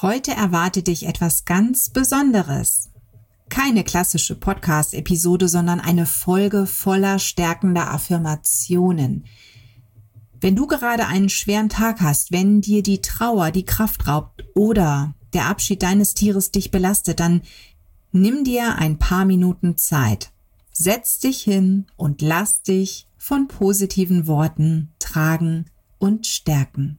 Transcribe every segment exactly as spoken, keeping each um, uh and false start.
Heute erwartet dich etwas ganz Besonderes. Keine klassische Podcast-Episode, sondern eine Folge voller stärkender Affirmationen. Wenn du gerade einen schweren Tag hast, wenn dir die Trauer die Kraft raubt oder der Abschied deines Tieres dich belastet, dann nimm dir ein paar Minuten Zeit. Setz dich hin und lass dich von positiven Worten tragen und stärken.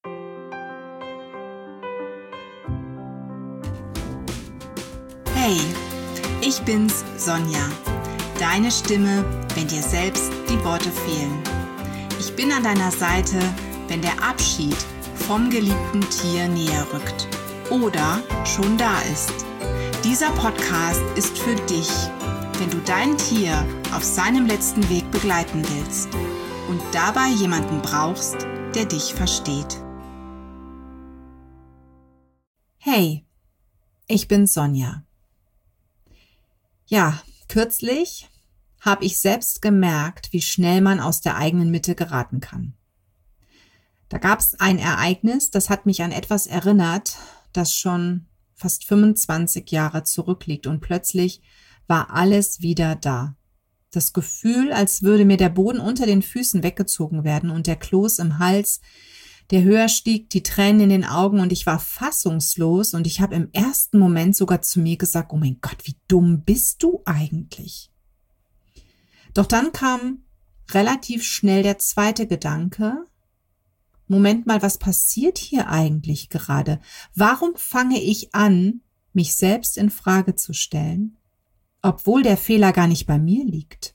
Hey, ich bin's, Sonja. Deine Stimme, wenn dir selbst die Worte fehlen. Ich bin an deiner Seite, wenn der Abschied vom geliebten Tier näher rückt oder schon da ist. Dieser Podcast ist für dich, wenn du dein Tier auf seinem letzten Weg begleiten willst und dabei jemanden brauchst, der dich versteht. Hey, ich bin Sonja. Ja, kürzlich habe ich selbst gemerkt, wie schnell man aus der eigenen Mitte geraten kann. Da gab es ein Ereignis, das hat mich an etwas erinnert, das schon fast fünfundzwanzig Jahre zurückliegt und plötzlich war alles wieder da. Das Gefühl, als würde mir der Boden unter den Füßen weggezogen werden und der Kloß im Hals, der höher stieg, die Tränen in den Augen und ich war fassungslos und ich habe im ersten Moment sogar zu mir gesagt, oh mein Gott, wie dumm bist du eigentlich? Doch dann kam relativ schnell der zweite Gedanke, Moment mal, was passiert hier eigentlich gerade? Warum fange ich an, mich selbst in Frage zu stellen, obwohl der Fehler gar nicht bei mir liegt?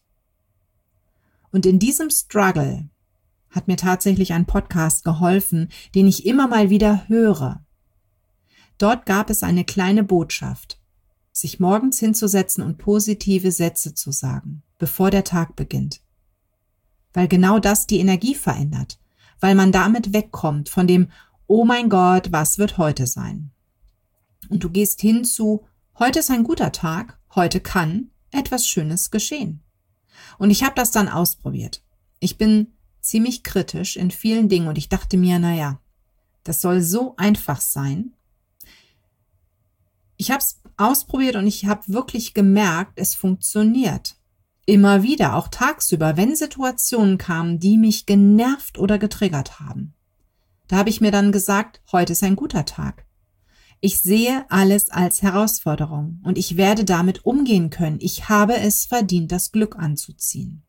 Und in diesem Struggle hat mir tatsächlich ein Podcast geholfen, den ich immer mal wieder höre. Dort gab es eine kleine Botschaft, sich morgens hinzusetzen und positive Sätze zu sagen, bevor der Tag beginnt. Weil genau das die Energie verändert, weil man damit wegkommt von dem, oh mein Gott, was wird heute sein? Und du gehst hin zu, heute ist ein guter Tag, heute kann etwas Schönes geschehen. Und ich habe das dann ausprobiert. Ich bin ziemlich kritisch in vielen Dingen und ich dachte mir, naja, das soll so einfach sein. Ich habe es ausprobiert und ich habe wirklich gemerkt, es funktioniert. Immer wieder, auch tagsüber, wenn Situationen kamen, die mich genervt oder getriggert haben. Da habe ich mir dann gesagt, heute ist ein guter Tag. Ich sehe alles als Herausforderung und ich werde damit umgehen können. Ich habe es verdient, das Glück anzuziehen.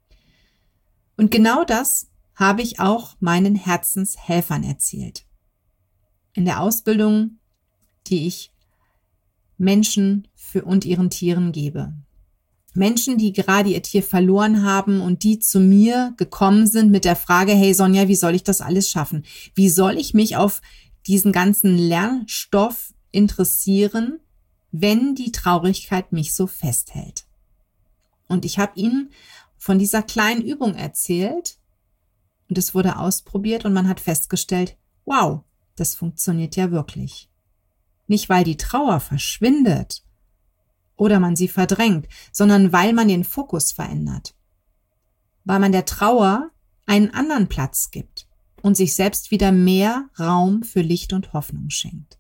Und genau das habe ich auch meinen Herzenshelfern erzählt. In der Ausbildung, die ich Menschen für und ihren Tieren gebe. Menschen, die gerade ihr Tier verloren haben und die zu mir gekommen sind mit der Frage, hey Sonja, wie soll ich das alles schaffen? Wie soll ich mich auf diesen ganzen Lernstoff interessieren, wenn die Traurigkeit mich so festhält? Und ich habe ihnen von dieser kleinen Übung erzählt und es wurde ausprobiert und man hat festgestellt, wow, das funktioniert ja wirklich. Nicht, weil die Trauer verschwindet oder man sie verdrängt, sondern weil man den Fokus verändert. Weil man der Trauer einen anderen Platz gibt und sich selbst wieder mehr Raum für Licht und Hoffnung schenkt.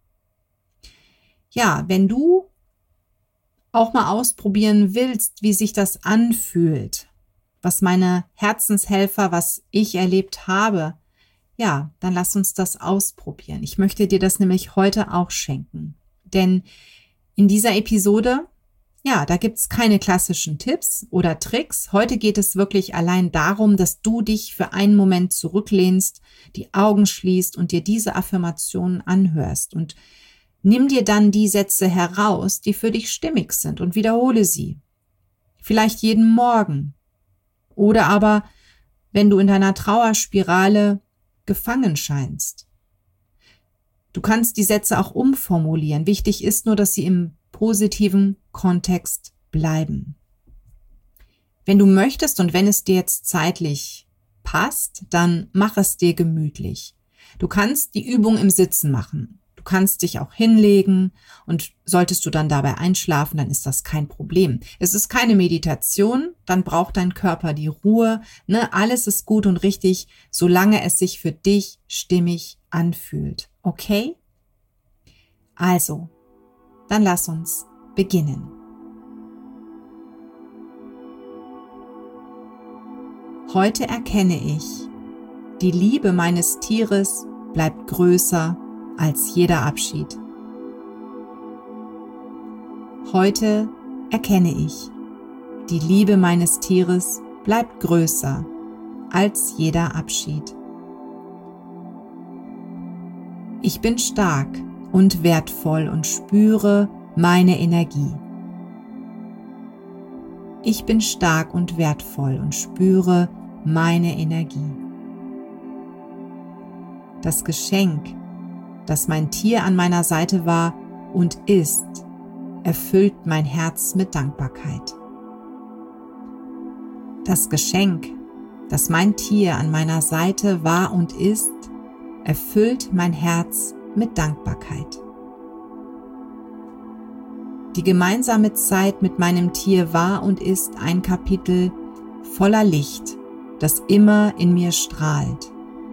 Ja, wenn du auch mal ausprobieren willst, wie sich das anfühlt, was meine Herzenshelfer, was ich erlebt habe, ja, dann lass uns das ausprobieren. Ich möchte dir das nämlich heute auch schenken. Denn in dieser Episode, ja, da gibt's keine klassischen Tipps oder Tricks. Heute geht es wirklich allein darum, dass du dich für einen Moment zurücklehnst, die Augen schließt und dir diese Affirmationen anhörst und nimm dir dann die Sätze heraus, die für dich stimmig sind und wiederhole sie. Vielleicht jeden Morgen. Oder aber, wenn du in deiner Trauerspirale gefangen scheinst. Du kannst die Sätze auch umformulieren. Wichtig ist nur, dass sie im positiven Kontext bleiben. Wenn du möchtest und wenn es dir jetzt zeitlich passt, dann mach es dir gemütlich. Du kannst die Übung im Sitzen machen. Du kannst dich auch hinlegen und solltest du dann dabei einschlafen, dann ist das kein Problem. Es ist keine Meditation, dann braucht dein Körper die Ruhe. Ne? Alles ist gut und richtig, solange es sich für dich stimmig anfühlt. Okay? Also, dann lass uns beginnen. Heute erkenne ich, die Liebe meines Tieres bleibt größer als jeder Abschied. Heute erkenne ich, die Liebe meines Tieres bleibt größer als jeder Abschied. Ich bin stark und wertvoll und spüre meine Energie. Ich bin stark und wertvoll und spüre meine Energie. Das Geschenk, das mein Tier an meiner Seite war und ist, erfüllt mein Herz mit Dankbarkeit. Das Geschenk, das mein Tier an meiner Seite war und ist, erfüllt mein Herz mit Dankbarkeit. Die gemeinsame Zeit mit meinem Tier war und ist ein Kapitel voller Licht, das immer in mir strahlt.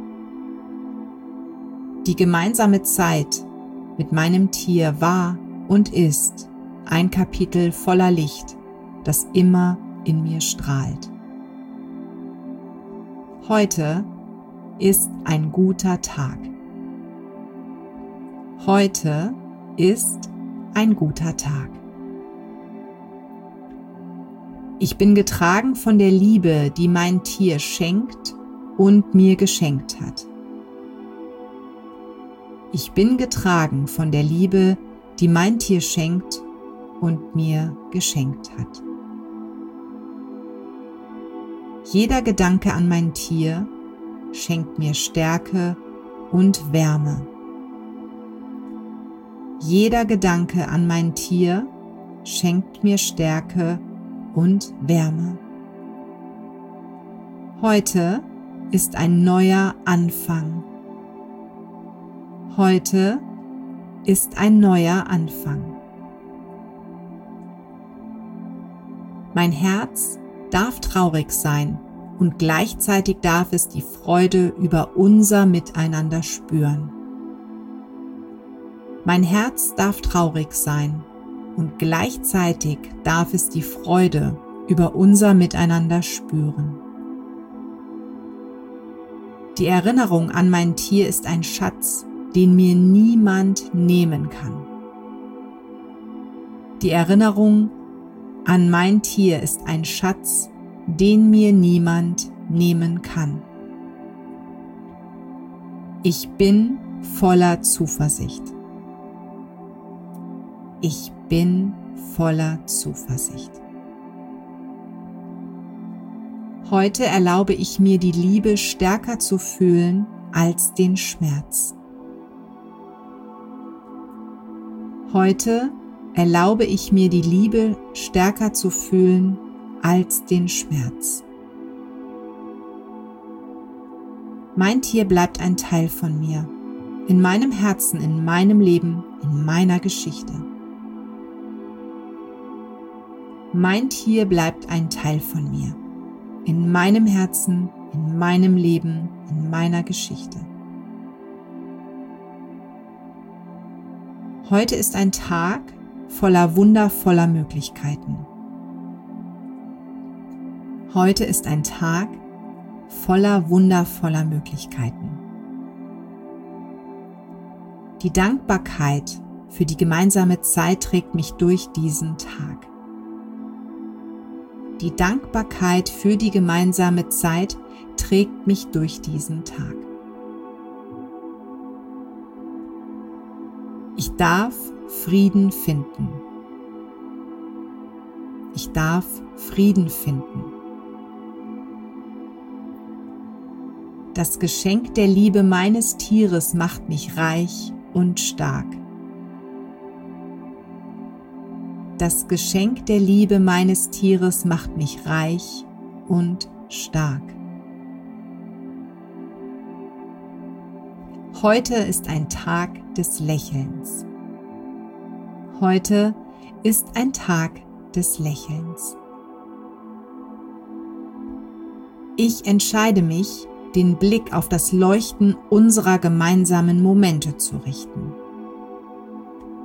Die gemeinsame Zeit mit meinem Tier war und ist ein Kapitel voller Licht, das immer in mir strahlt. Heute ist ein guter Tag. Heute ist ein guter Tag. Ich bin getragen von der Liebe, die mein Tier schenkt und mir geschenkt hat. Ich bin getragen von der Liebe, die mein Tier schenkt und mir geschenkt hat. Jeder Gedanke an mein Tier schenkt mir Stärke und Wärme. Jeder Gedanke an mein Tier schenkt mir Stärke und Wärme. Heute ist ein neuer Anfang. Heute ist ein neuer Anfang. Mein Herz darf traurig sein und gleichzeitig darf es die Freude über unser Miteinander spüren. Mein Herz darf traurig sein und gleichzeitig darf es die Freude über unser Miteinander spüren. Die Erinnerung an mein Tier ist ein Schatz, den mir niemand nehmen kann. Die Erinnerung an mein Tier ist ein Schatz, den mir niemand nehmen kann. Ich bin voller Zuversicht. Ich bin voller Zuversicht. Heute erlaube ich mir, die Liebe stärker zu fühlen als den Schmerz. Heute erlaube ich mir, die Liebe stärker zu fühlen als den Schmerz. Mein Tier bleibt ein Teil von mir, in meinem Herzen, in meinem Leben, in meiner Geschichte. Mein Tier bleibt ein Teil von mir, in meinem Herzen, in meinem Leben, in meiner Geschichte. Heute ist ein Tag voller wundervoller Möglichkeiten. Heute ist ein Tag voller wundervoller Möglichkeiten. Die Dankbarkeit für die gemeinsame Zeit trägt mich durch diesen Tag. Die Dankbarkeit für die gemeinsame Zeit trägt mich durch diesen Tag. Ich darf Frieden finden. Ich darf Frieden finden. Das Geschenk der Liebe meines Tieres macht mich reich und stark. Das Geschenk der Liebe meines Tieres macht mich reich und stark. Heute ist ein Tag des Lächelns. Heute ist ein Tag des Lächelns. Ich entscheide mich, den Blick auf das Leuchten unserer gemeinsamen Momente zu richten.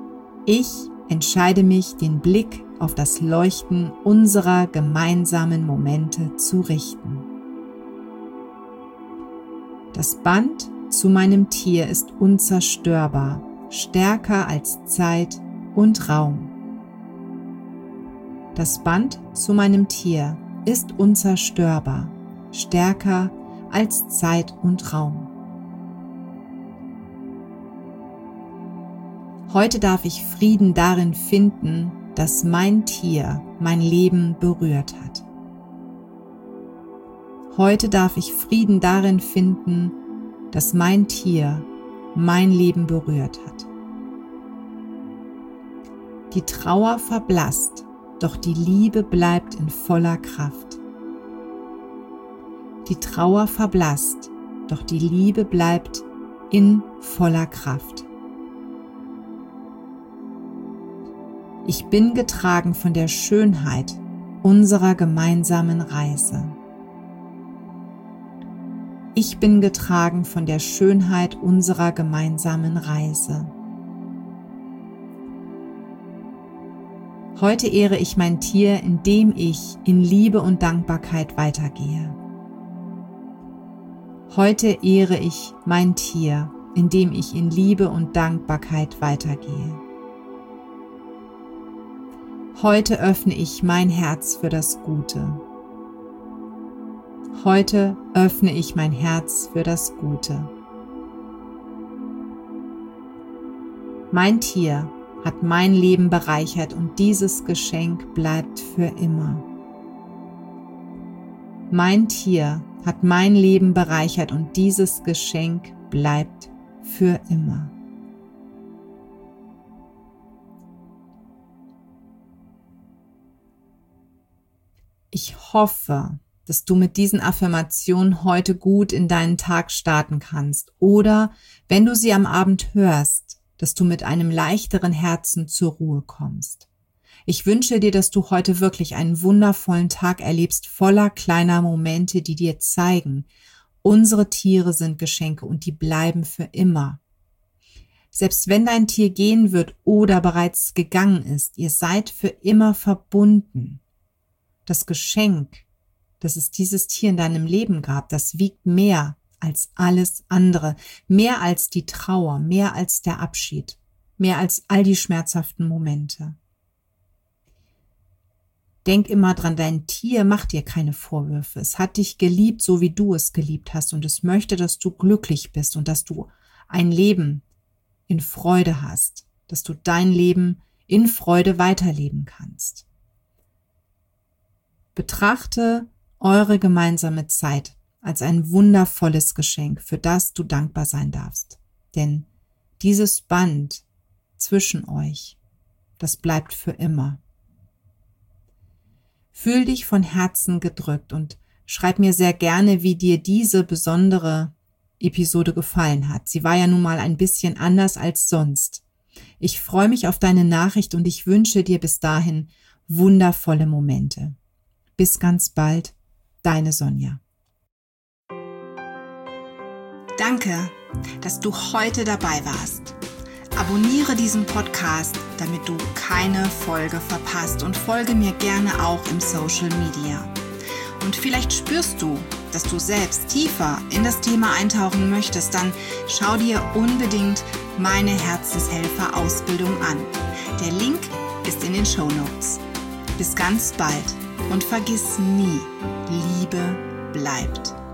Ich entscheide mich, den Blick auf das Leuchten unserer gemeinsamen Momente zu richten. Das Band zu meinem Tier ist unzerstörbar, stärker als Zeit und Raum. Das Band zu meinem Tier ist unzerstörbar, stärker als Zeit und Raum. Heute darf ich Frieden darin finden, dass mein Tier mein Leben berührt hat. Heute darf ich Frieden darin finden, dass mein Tier mein Leben berührt hat. Die Trauer verblasst, doch die Liebe bleibt in voller Kraft. Die Trauer verblasst, doch die Liebe bleibt in voller Kraft. Ich bin getragen von der Schönheit unserer gemeinsamen Reise. Ich bin getragen von der Schönheit unserer gemeinsamen Reise. Heute ehre ich mein Tier, indem ich in Liebe und Dankbarkeit weitergehe. Heute ehre ich mein Tier, indem ich in Liebe und Dankbarkeit weitergehe. Heute öffne ich mein Herz für das Gute. Heute öffne ich mein Herz für das Gute. Mein Tier hat mein Leben bereichert und dieses Geschenk bleibt für immer. Mein Tier hat mein Leben bereichert und dieses Geschenk bleibt für immer. Ich hoffe, dass du mit diesen Affirmationen heute gut in deinen Tag starten kannst oder, wenn du sie am Abend hörst, dass du mit einem leichteren Herzen zur Ruhe kommst. Ich wünsche dir, dass du heute wirklich einen wundervollen Tag erlebst, voller kleiner Momente, die dir zeigen, unsere Tiere sind Geschenke und die bleiben für immer. Selbst wenn dein Tier gehen wird oder bereits gegangen ist, ihr seid für immer verbunden. Das Geschenk, dass es dieses Tier in deinem Leben gab, das wiegt mehr als alles andere, mehr als die Trauer, mehr als der Abschied, mehr als all die schmerzhaften Momente. Denk immer dran, dein Tier macht dir keine Vorwürfe. Es hat dich geliebt, so wie du es geliebt hast, und es möchte, dass du glücklich bist und dass du ein Leben in Freude hast, dass du dein Leben in Freude weiterleben kannst. Betrachte eure gemeinsame Zeit als ein wundervolles Geschenk, für das du dankbar sein darfst. Denn dieses Band zwischen euch, das bleibt für immer. Fühl dich von Herzen gedrückt und schreib mir sehr gerne, wie dir diese besondere Episode gefallen hat. Sie war ja nun mal ein bisschen anders als sonst. Ich freue mich auf deine Nachricht und ich wünsche dir bis dahin wundervolle Momente. Bis ganz bald, deine Sonja. Danke, dass du heute dabei warst. Abonniere diesen Podcast, damit du keine Folge verpasst und folge mir gerne auch im Social Media. Und vielleicht spürst du, dass du selbst tiefer in das Thema eintauchen möchtest, dann schau dir unbedingt meine Herzenshelfer-Ausbildung an. Der Link ist in den Shownotes. Bis ganz bald und vergiss nie, Liebe bleibt.